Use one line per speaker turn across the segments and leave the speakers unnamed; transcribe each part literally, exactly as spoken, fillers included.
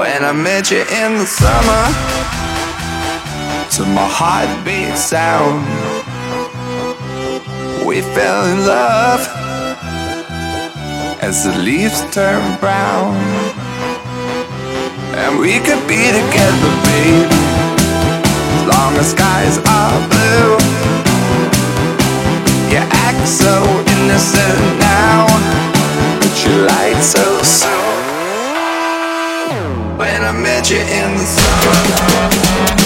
When I met you in the summer, to my heartbeat sound, we fell in love as the leaves turn brown. And we could be together, baby, as long as skies are blue. You act so innocent now, but you lied so soon. When I met you in the summer.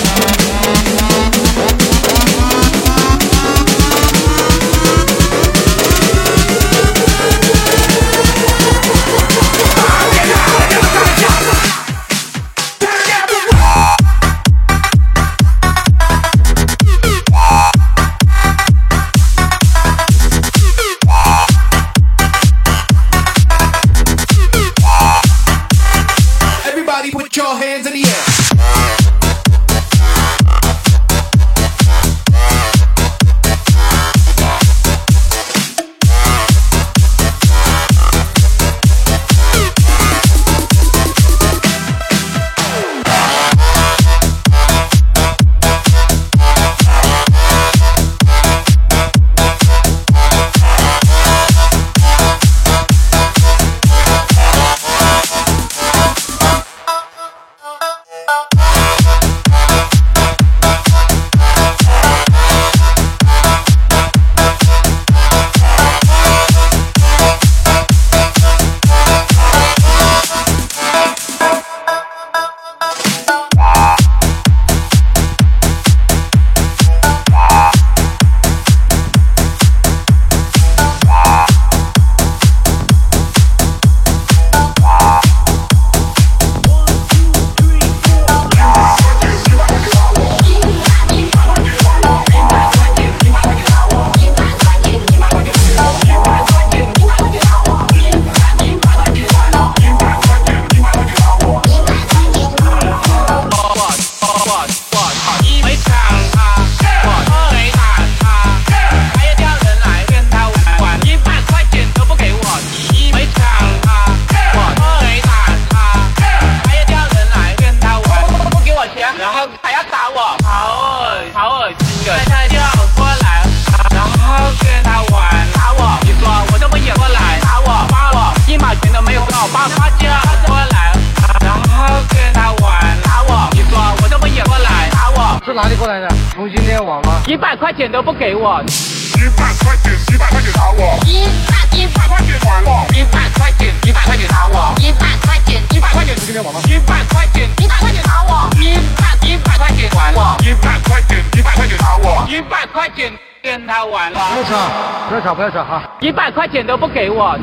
一百块钱都不给我，
一百块钱，一百块钱打我，
一百一百块钱还我，
一百块钱，一百块钱打我，
一百块钱一百块钱
今天网吗？一百块钱，
一百块钱打我，
一百一百块钱还我，一百块钱，一百块钱打我，
一百块钱跟他玩了。
不要吵，不要吵，不要吵哈！
一百块钱都不给我，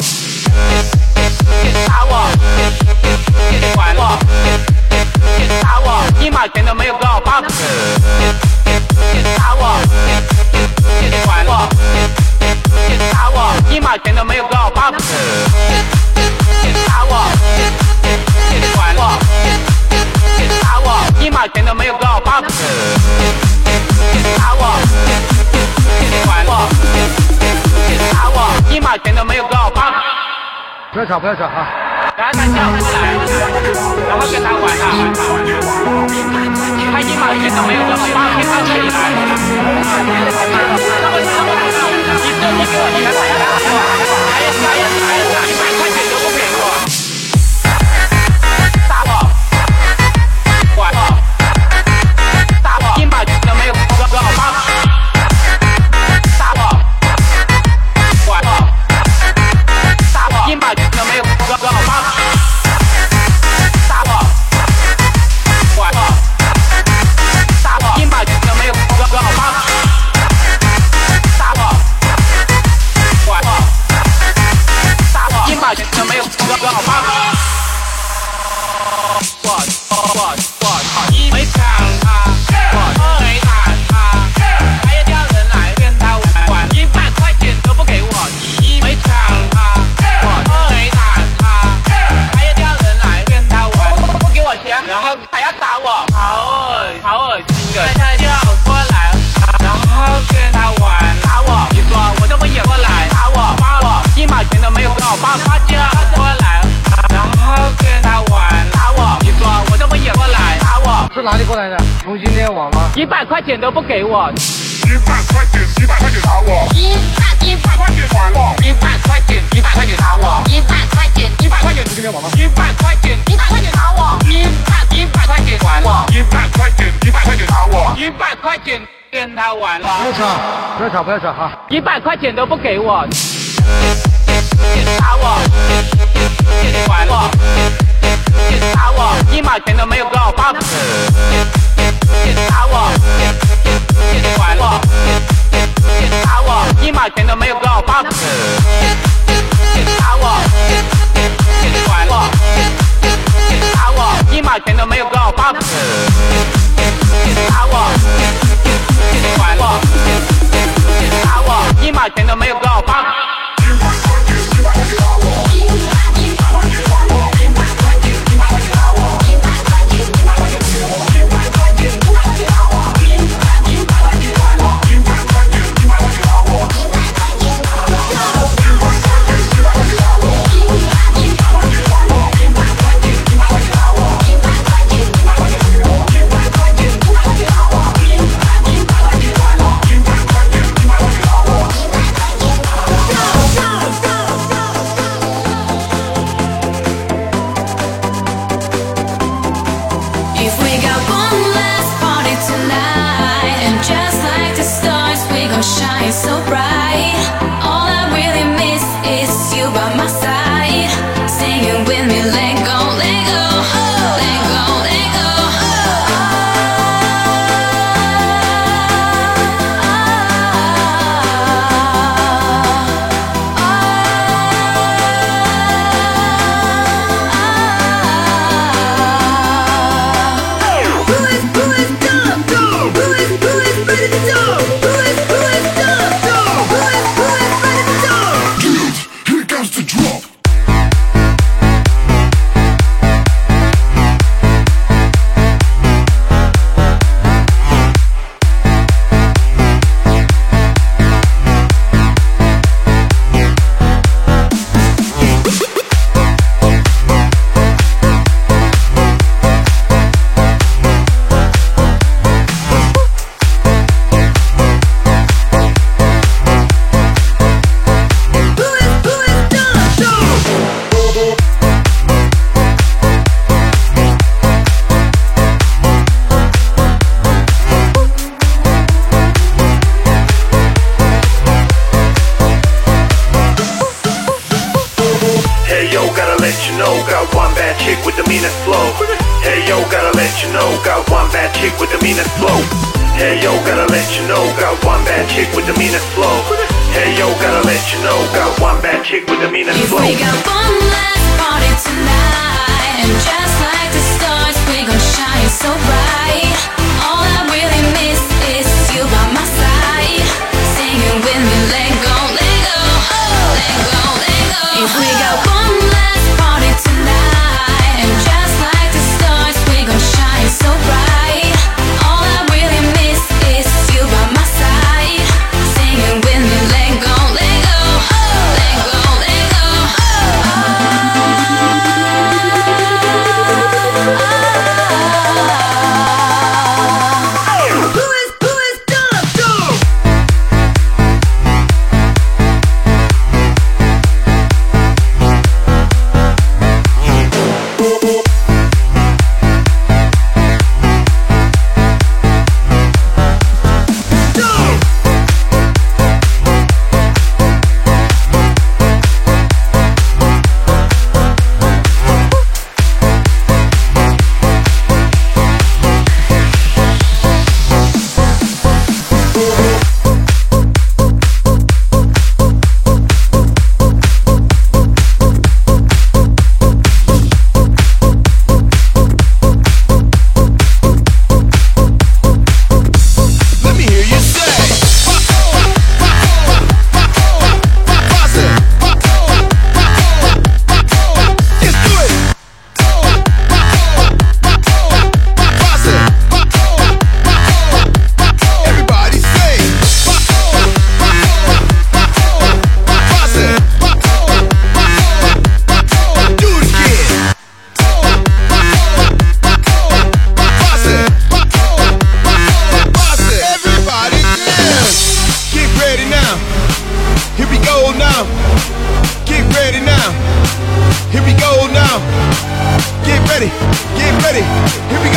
打我，玩我，打我，一毛钱都没有给我报。打我，管我，打我，一毛钱都没有给我报。打我，管我，打我，一毛钱都没有给我报。打我，管我，打我，一毛钱都没有给我报。
不要吵，不要吵哈！
然后他叫过来，然后跟他玩啊，他一毛钱都没有给我报，骗到这里来。你这你给我钱，哎呀哎呀哎呀，一百块钱都不给我，打我，管我，打我，一毛钱都没有给我报，打我，管我，打我，一毛钱都没有给我报。报发家过来，然后跟他玩，打我，你说我
哪里过来的？从今天网吗？
一百块钱都不给我，
一百块钱，一百块钱打我，
一百一百块钱还我，
一百块钱，一百块钱打我，
一百块钱一百块钱
从今天网吗？
一百块钱，
一百块钱打我，
一百一百块钱还我，
一百块钱，一百块钱打我，
一百块钱跟他玩
不
了，
要吵，不要吵，不要吵哈！
一百块钱都不给我，打我，玩我，打我，一毛钱都没有给我包，打我，玩我，打我，一毛钱都没有给我包，打我，玩我，打我，一毛钱都没有给我包，打我，玩我，打我，一毛钱都没有给我包。
Hey yo, gotta let you know, got one bad chick with the meanest flow. Hey yo, gotta let you know, got one bad chick with the meanest
If
flow.
we got one last party tonight, and just like the stars, we gon' shine so bright. All I really miss is you by my side, singing with me, let go, let go, let go, let go. If we got one last party tonight, and just like the stars, we gon' shine so bright. All I really miss is you by my side, singing with me, let go, let go, let go, let go.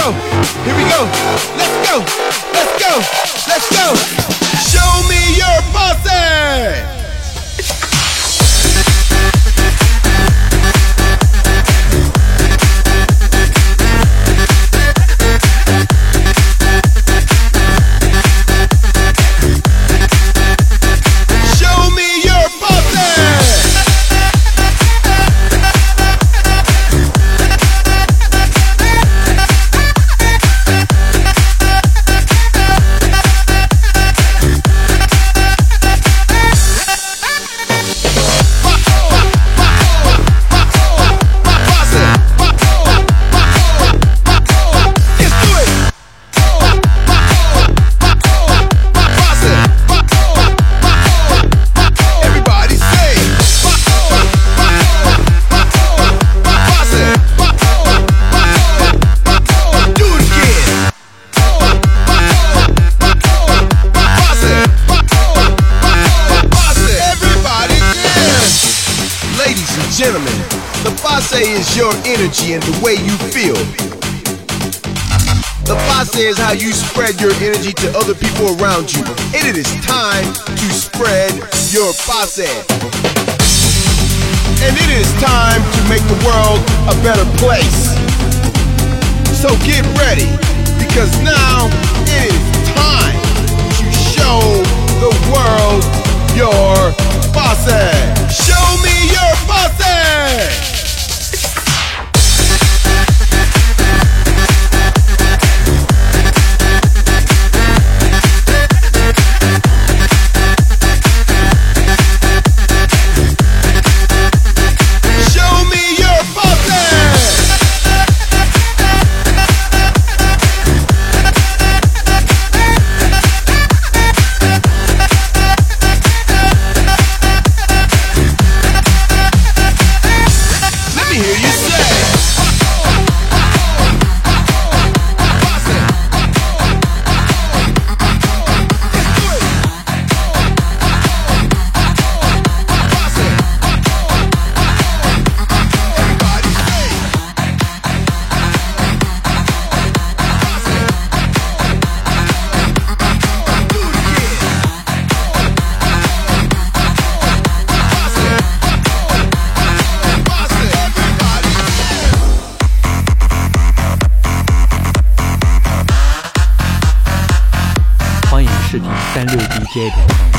go, here we go. Let's go, let's go, let's go. Show me your posse. Gentlemen, the posse is your energy and the way you feel. The posse is how you spread your energy to other people around you. And it is time to spread your posse. And it is time to make the world a better place. So get ready, because now it is time to show the world your posse. Show me your posse.
三六 D J 点 com。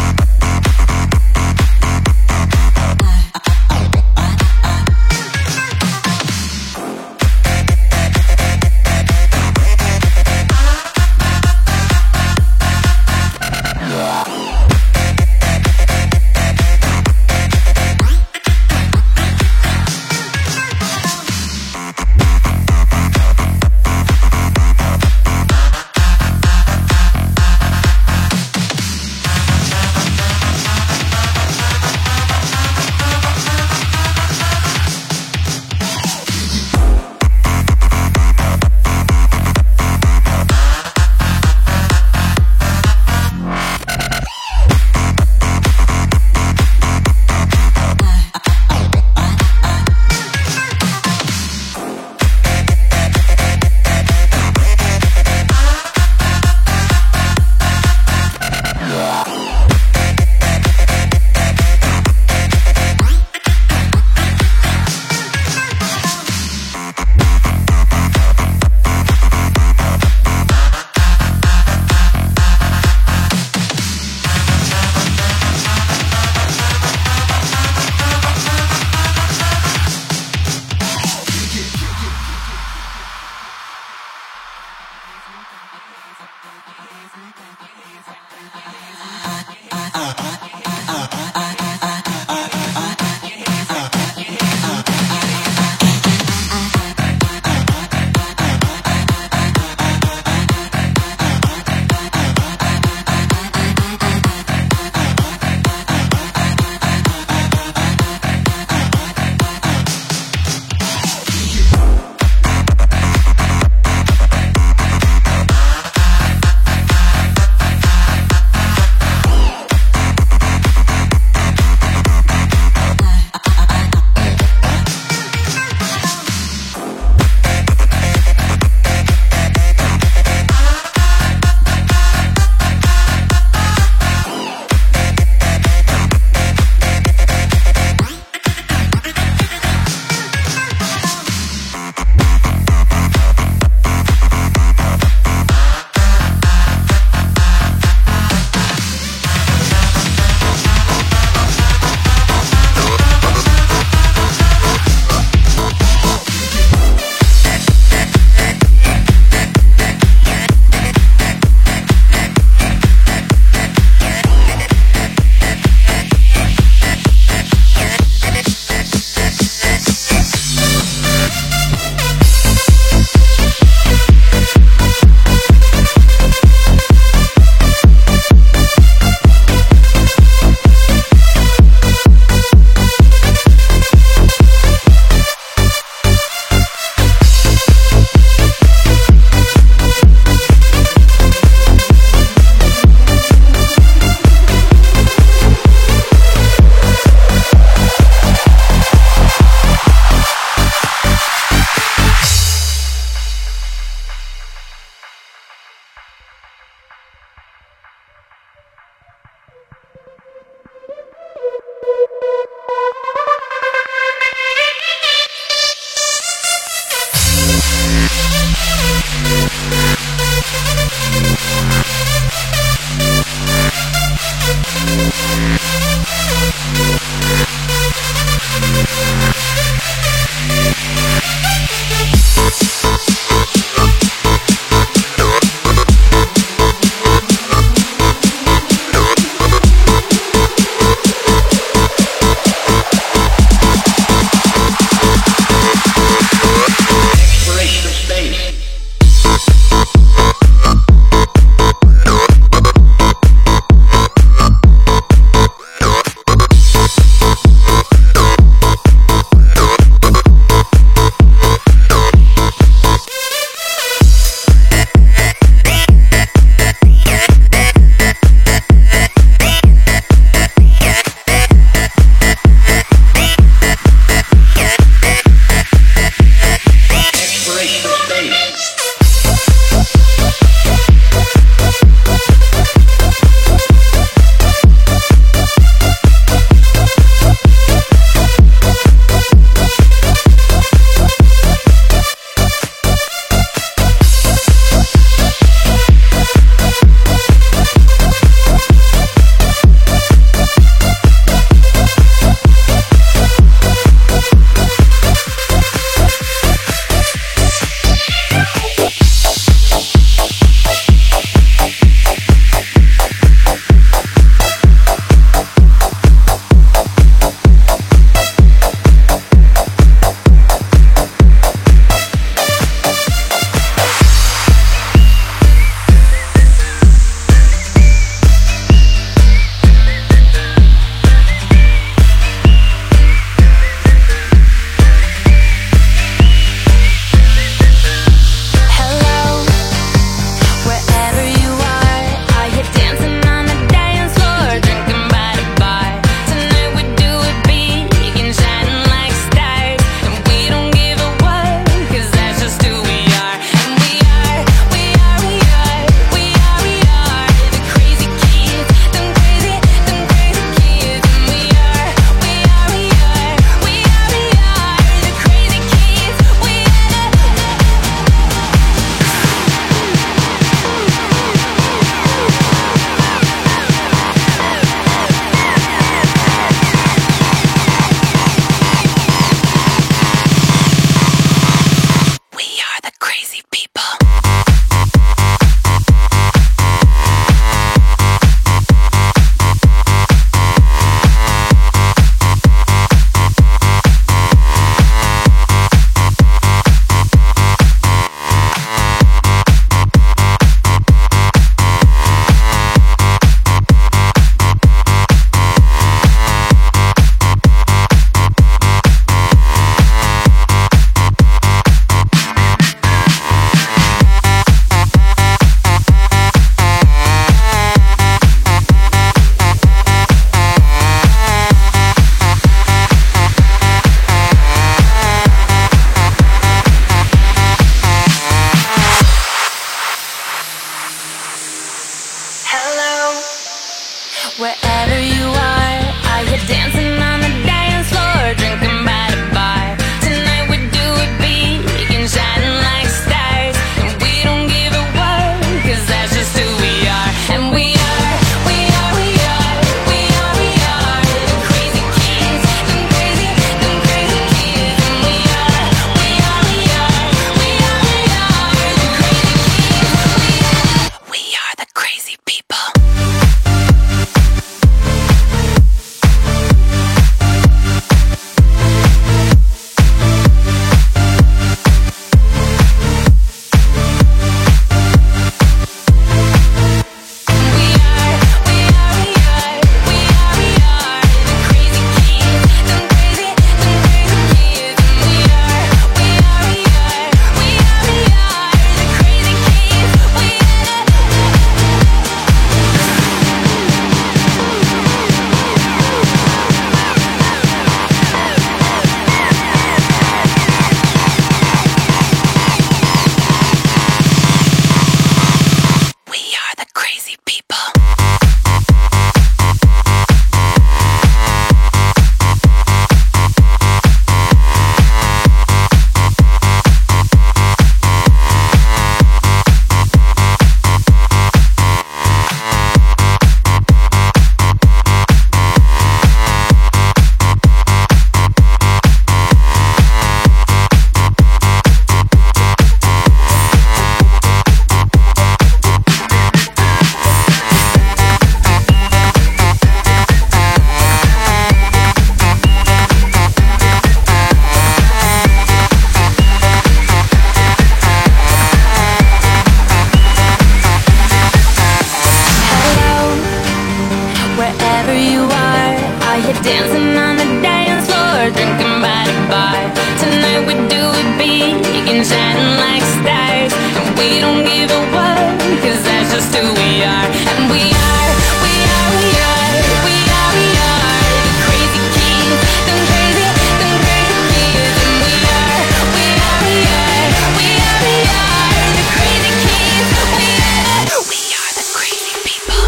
we don't give a what, 'cause that's just who we are. And we are, we are, we are, we are, we are the crazy kids, them crazy, them crazy kids. And we are, we are, we are, we are, we are the crazy kids. We are, we are the crazy people.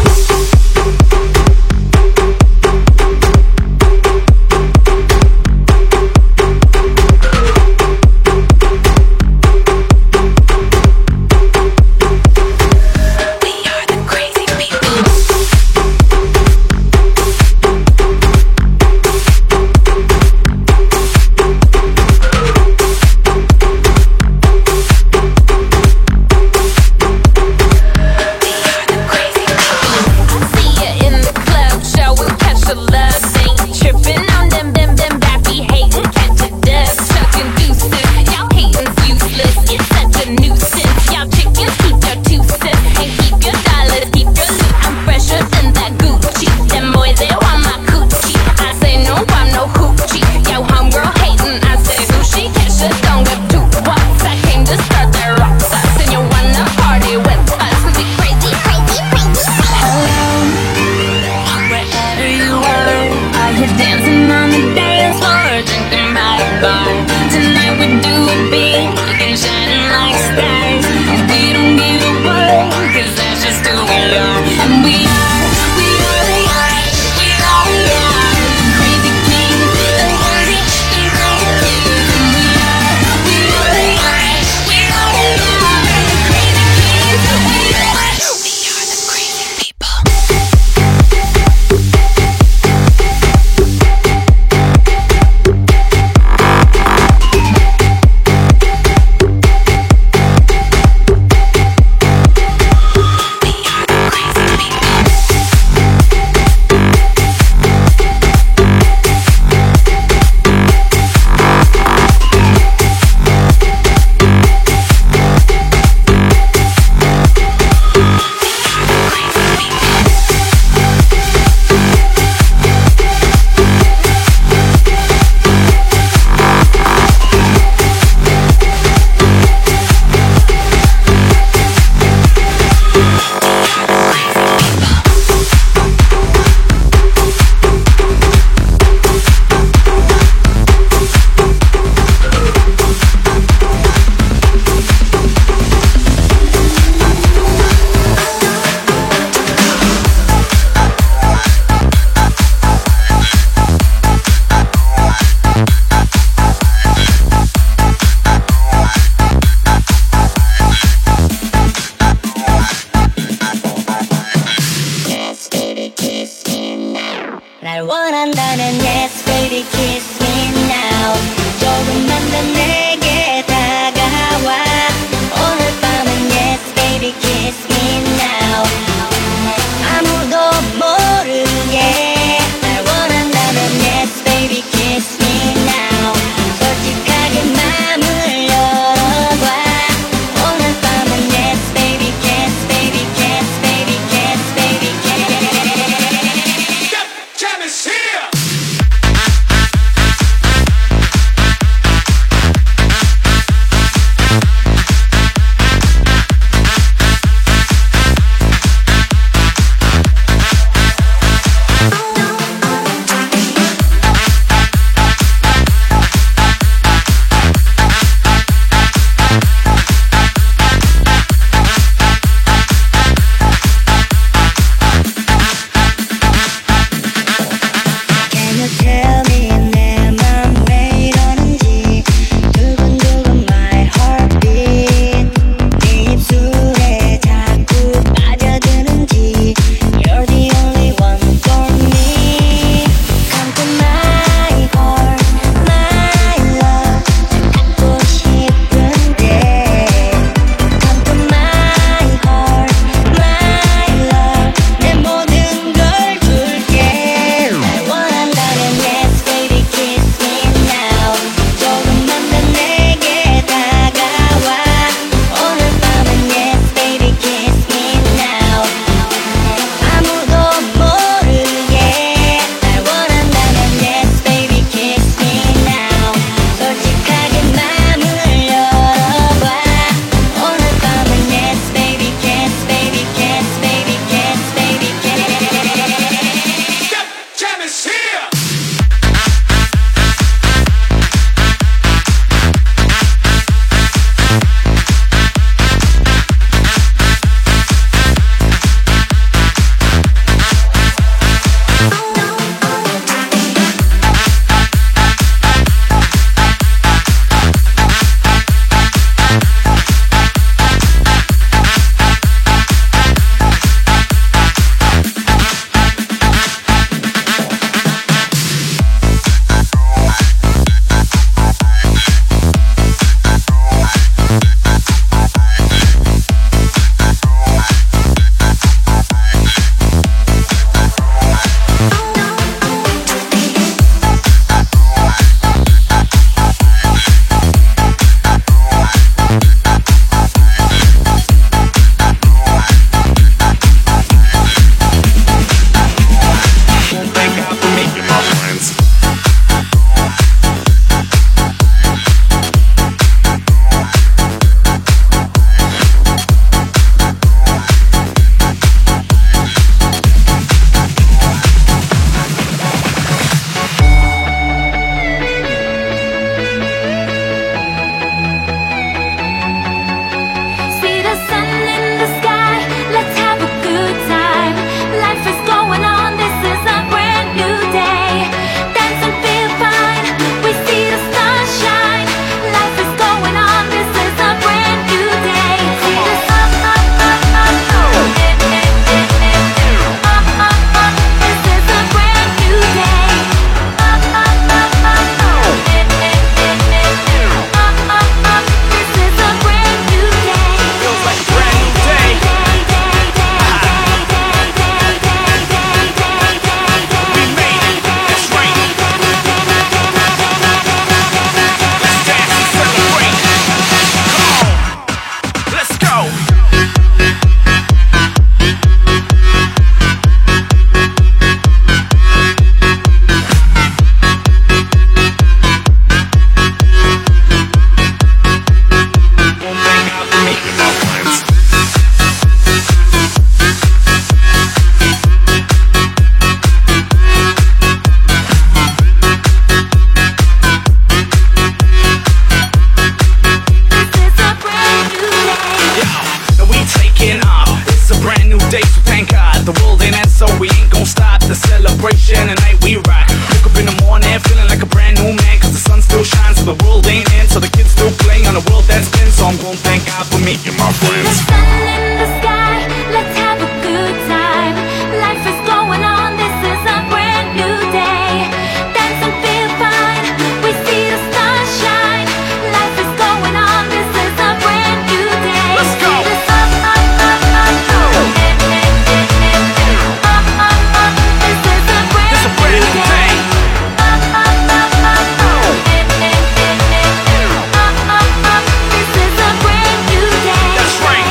day, so thank God the world ain't end, so we ain't gon' stop the celebration. Tonight we rock. Wake up in the morning feeling like a brand new man, cause the sun still shines, so the world ain't end, so the kids still playing on a world that's been. So I'm gon' thank God for me and my friends.
The sun in the sky, let's have a good time. Life is going on, this is a brand new day. Dance and feel fine, we see the sunshine. Life is going on, this is a brand new day.
Let's go.
The sun, uh, uh, uh, uh, uh, uh, uh, uh, this is a brand
It's a brand new day.
Uh, uh, uh, uh, uh, uh, uh, uh, this is a brand new day.
That's right.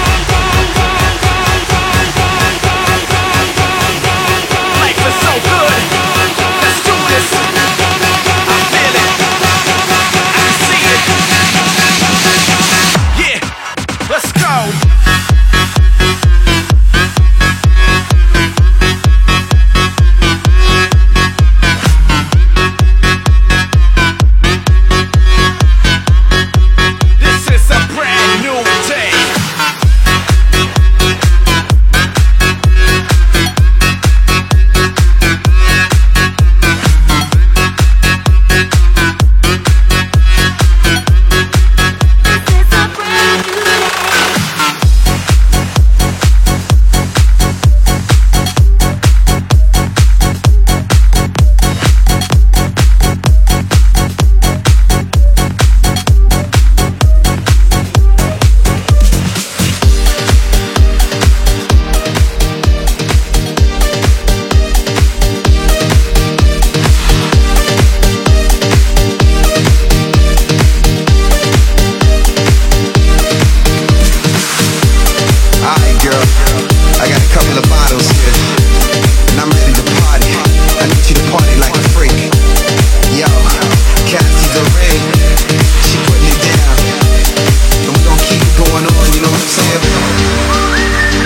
Life is so good. Let's do this. I feel it. I can see it. Yeah, let's go. This is a brand new day.
This is a brand new day.
Alright, girl, I got a couple of bottles here, and I'm ready to party. I need you to party like a freak. Yo, Cassie the ring, she putting it down, and we gon' keep it going on, you know what I'm saying?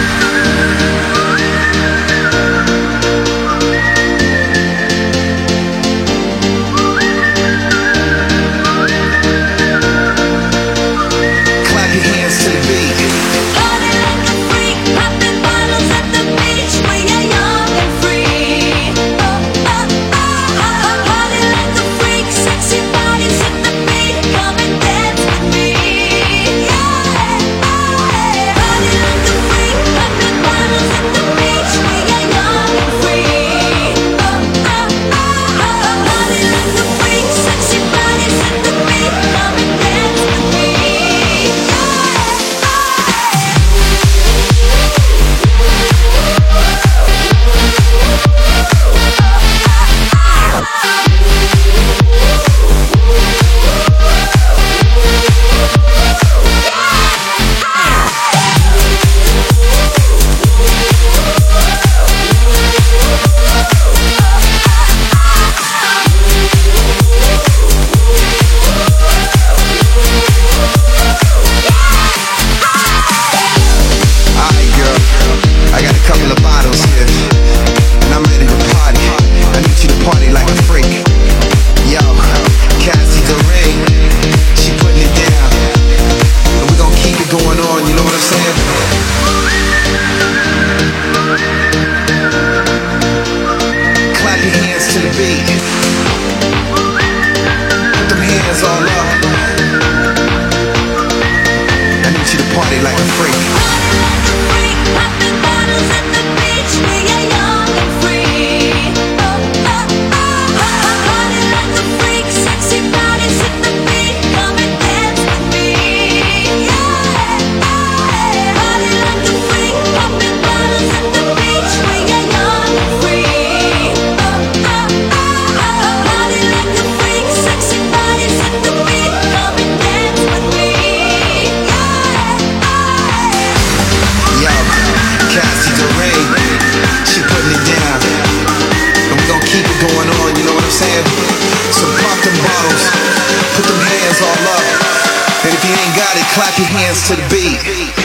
Clap your hands to the beat.
Party like a freak, popping bottles at the beach. We are young and free. Oh, oh, oh, oh. Party like a freak, sexy bodies at the beat. Come and dance with me. Yeah, party like a freak, popping bottles at the beach. We are young and free. Oh, oh, oh, oh. Party like a freak, sexy bodies at the beat. Come and dance with me.
Alright, girl, I got a couple of bottles here, and I'm ready to party. I need you to party like a freak. Yo, Cassie the ring, she putting it down, and we gon' keep it going on, you know what I'm saying? Clap your hands to the beat. Put them hands all up. I need you to party like a freak.
Party like a freak, popping bottles at the beach. We are young and free. Oh, oh, oh, oh. Party like a freak, sexy bodies at the beat. Come and dance with me. Yeah, party like a freak, popping bottles at the beach. We are young and free. Oh, oh, oh, oh. Party like a freak, sexy bodies at the beat. Come and dance with me.
Yo, Cassie the ring, she putting it down, and we gon' keep it going on, you know what I'm saying? So pop them bottles, put them hands all up, and if you ain't got it, clap your hands to the beat.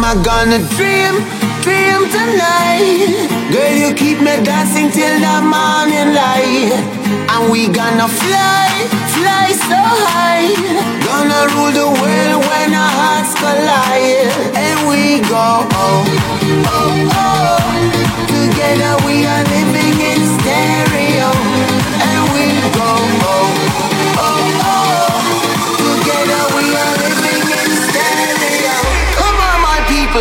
I gonna dream, dream tonight? Girl, you keep me dancing till the morning light. And we gonna fly, fly so high. Gonna rule the world when our hearts collide. And we go, oh, oh, oh. Together we are living in stereo. And we go, oh, oh, oh. Together we are living in stereo. Come on, my people.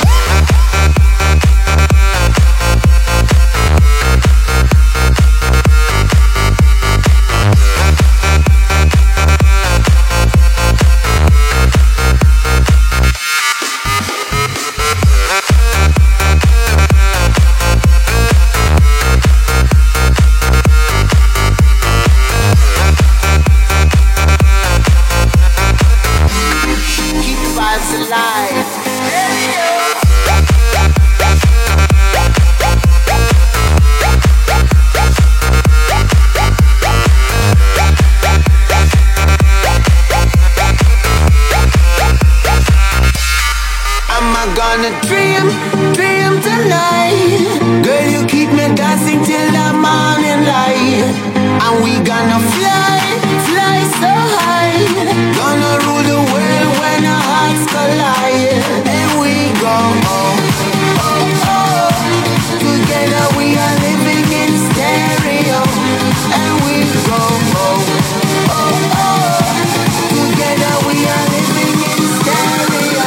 Gonna dream, dream tonight. Girl, you keep me dancing till the morning light. And we gonna fly, fly so high. Gonna rule the world when our hearts collide. And we go, oh, oh, oh. Together we are living in stereo. And we go, oh, oh, oh. Together we are living in stereo.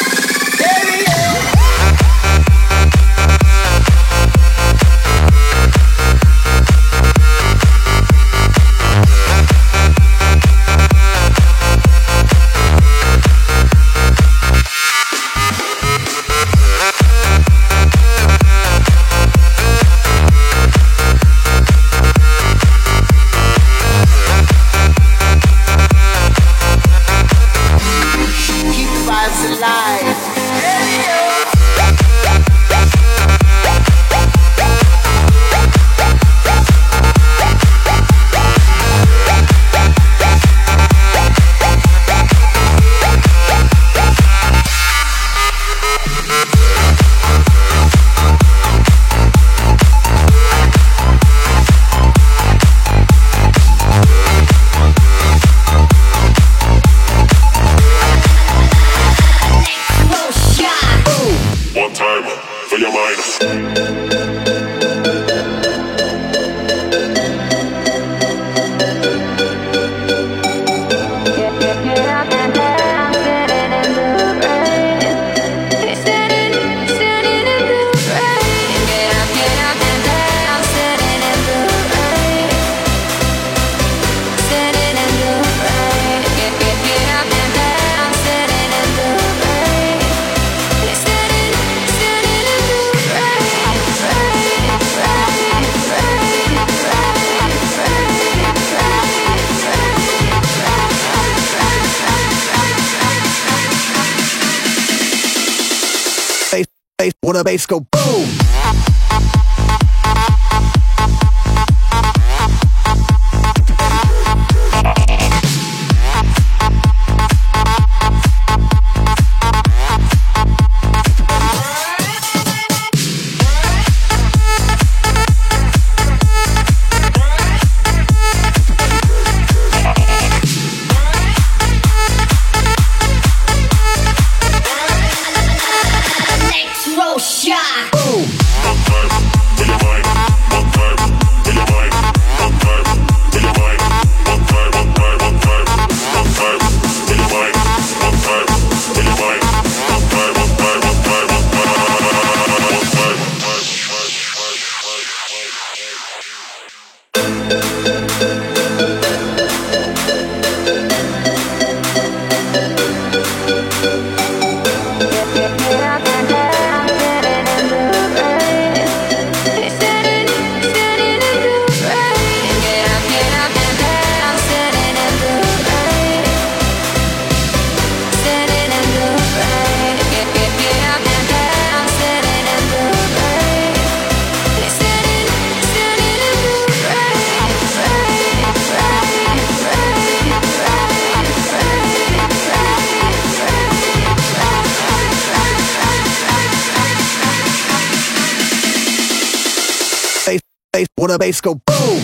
When the bass go boom.
Electro shock.
Boom. bass, when the bass go boom.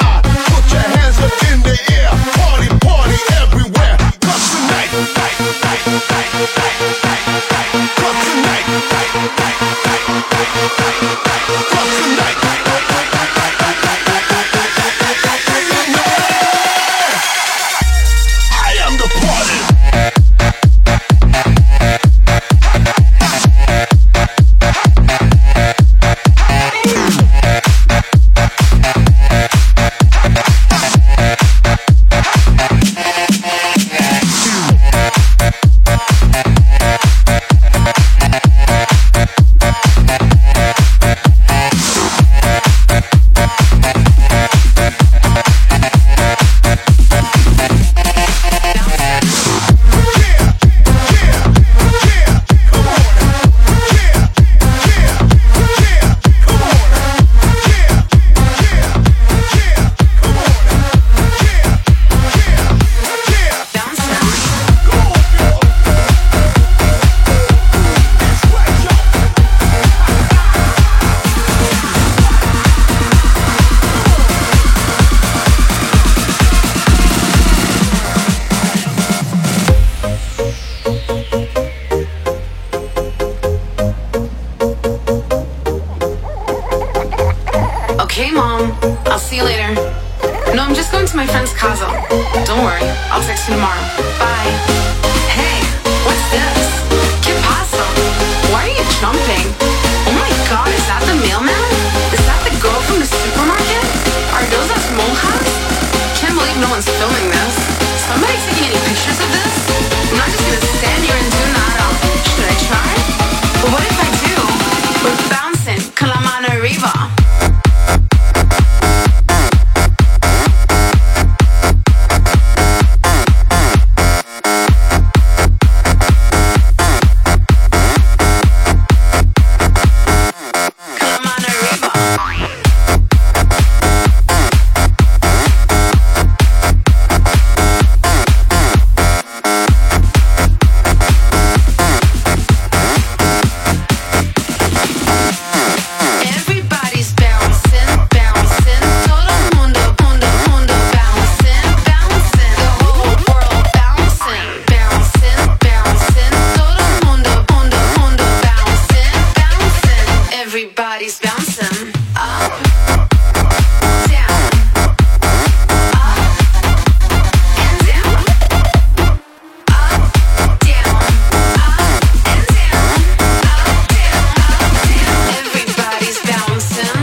Party, party everywhere. 'Cause tonight, night, night.
I'll see you later. No, I'm just going to my friend's casa. Don't worry, I'll text you tomorrow. Bye. Hey, what's this? ¿Qué pasa? Why are you jumping? Oh my god, is that the mailman? Is that the girl from the supermarket? Are those as monjas? Can't believe no one's filming this. Somebody taking any pictures of this? I'm not just gonna stand here and do nada. Should I try? But what if I do? We're bouncing, con la mano arriba. Everybody's bouncing up, down, up and down, up, down, up and down, up, down, up, down. Everybody's bouncing.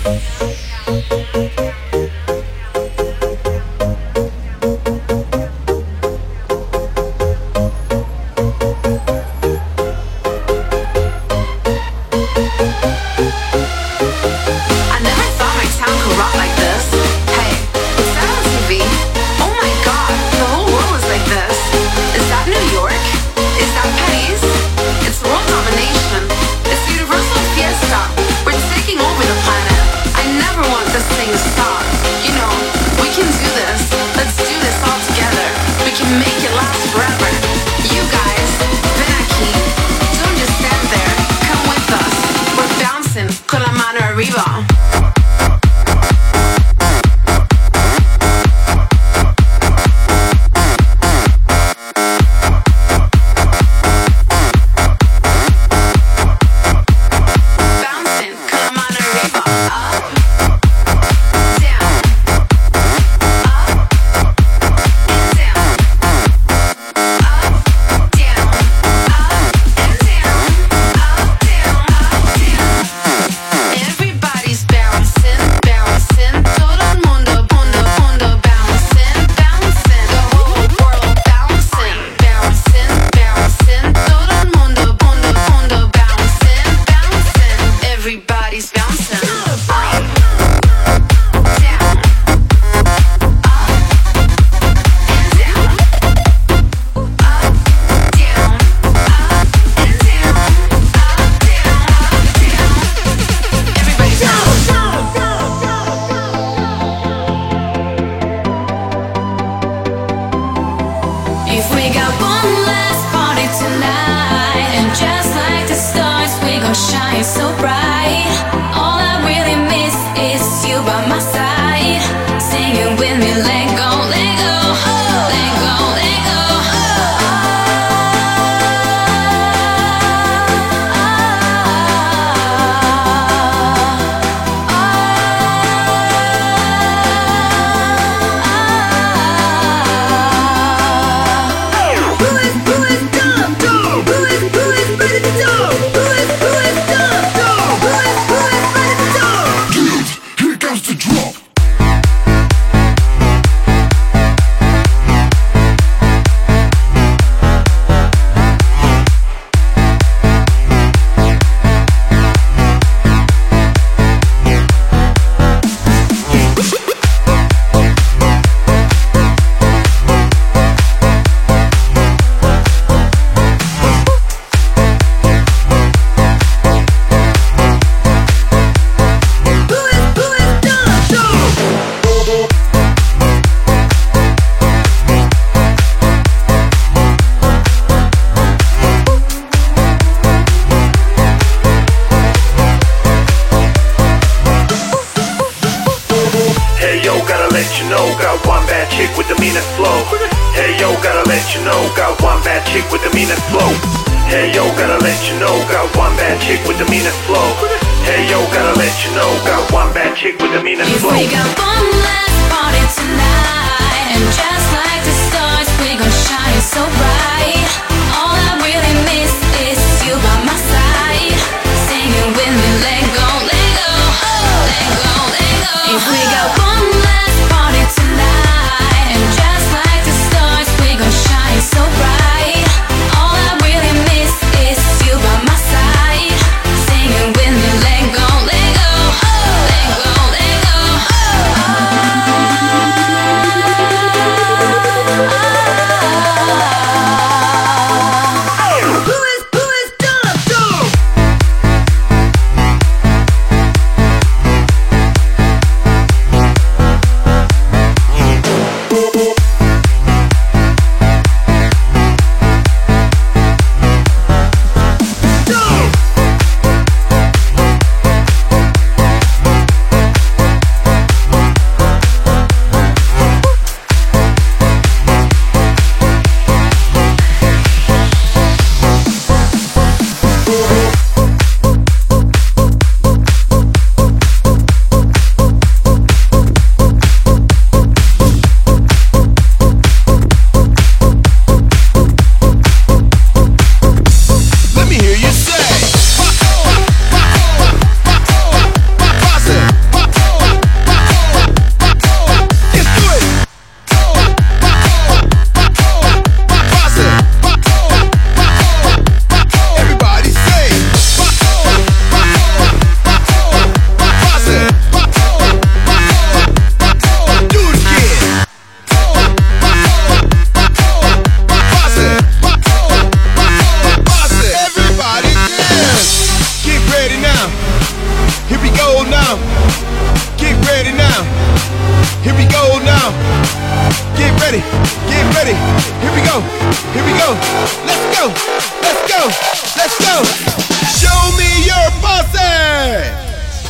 I never thought my town could rock like this. Hey, is that on T V? Oh my god, the whole world is like this. Is that New York? Is that Paris? It's world domination. It's the universal fiesta. We're taking over the planet. I never want this thing to stop. You know, we can do this. Let's do this all together. We can make it last forever. You guys, ven aquí. Don't just stand there. Come with us. We're bouncing con la mano arriba. Bouncing con la mano arriba. Up, down, up and down, up, down, up and down, up, down, up, down. Everybody's bouncing, bouncing. Todo el mundo, mundo, mundo bouncing, bouncing. The whole world bouncing, bouncing, bouncing. Todo el mundo, mundo, mundo bouncing, bouncing. Everybody's bouncing. Up, down, up and down, up, down, up and down, up, down, up, down. Everybody's bouncing.
If we got one last party tonight, and just like the stars, we gon' shine so bright. All I really miss is you by my side, singing with me, let go, let go, let go, let go.
Here comes the drum.
Hey yo, gotta let you know, got one bad chick with the meanest flow. Hey yo, gotta let you know, got one bad chick with the meanest flow. Hey yo, gotta let you know, got one bad chick with the meanest flow. Hey yo, gotta let you know, got one bad chick with the meanest
If
flow.
we got one last party tonight, and just like the stars, we gon' shine so bright. All I really miss is you by my side, singing with me, let go, let go, let go, let go. If we got one last party tonight, and just like the stars, we gon' shine so bright. All I really miss is you by my side, singing with me, let go, let go, let go, let go. Who is, who is gonna do?
Let me hear you say. Let's do it. Everybody say. Do it again. Everybody dance. Get ready now. Here we go now. Get ready now. Here we go now. Get ready. Get ready. Here we go. Here we go. Let's go. Let's go. Let's go. Show me your posse.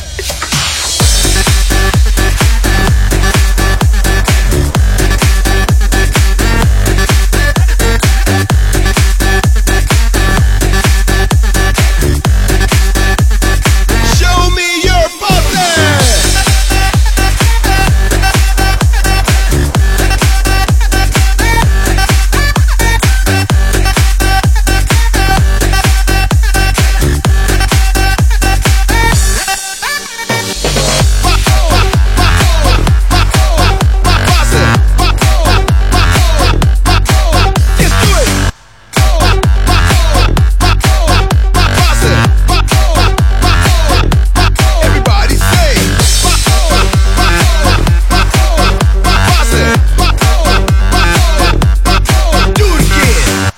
Show me your posse. Everybody say. Do it again.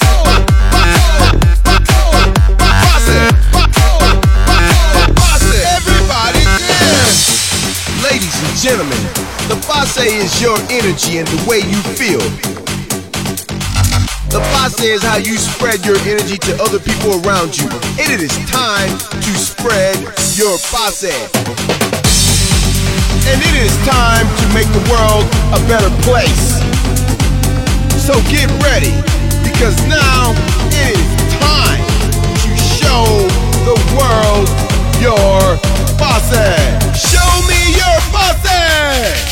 Everybody dance. Ladies and gentlemen, the posse is your energy and the way you feel. The posse is how you spread your energy to other people around you. And it is time to spread your posse. And it is time to make the world a better place. So get ready, because now it is time to show the world your posse. Show me your posse.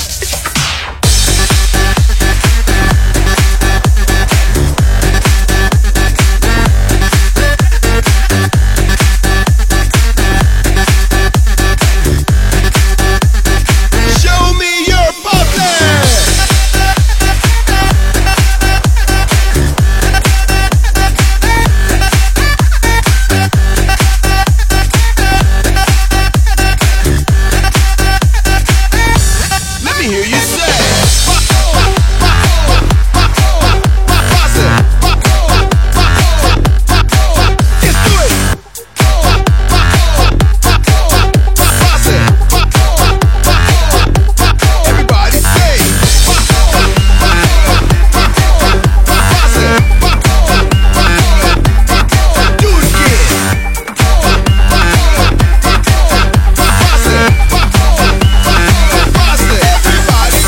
Show me your posse. Everybody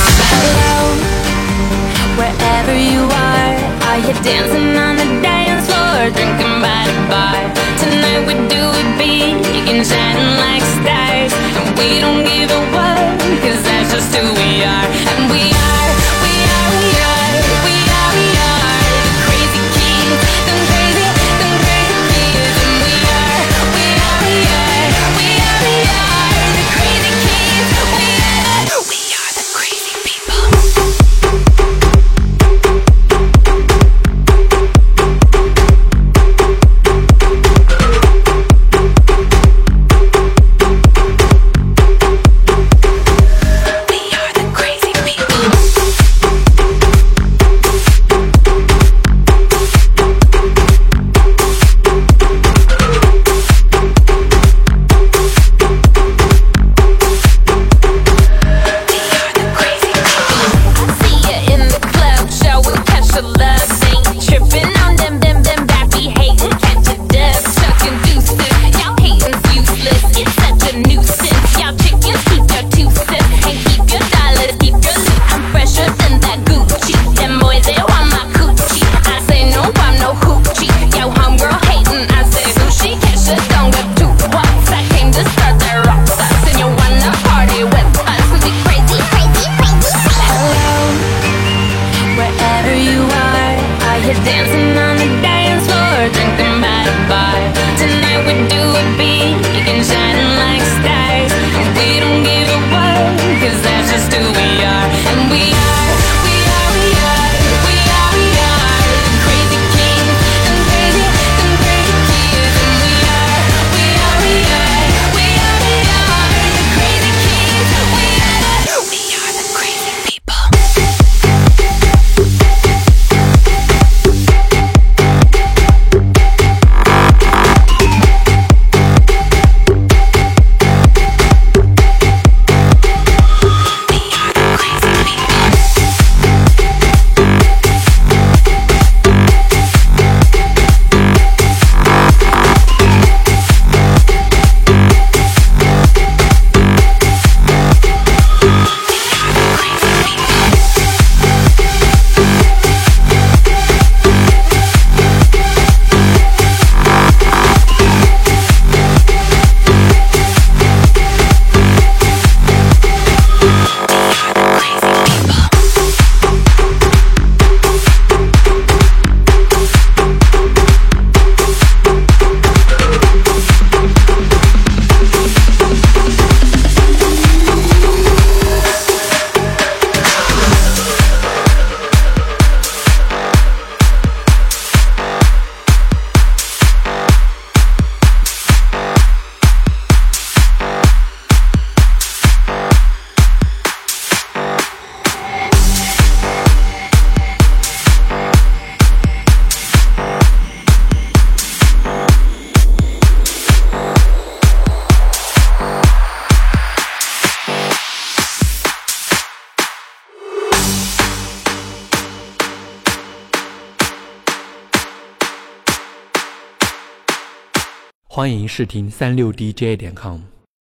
欢迎试听三六D J 点 com。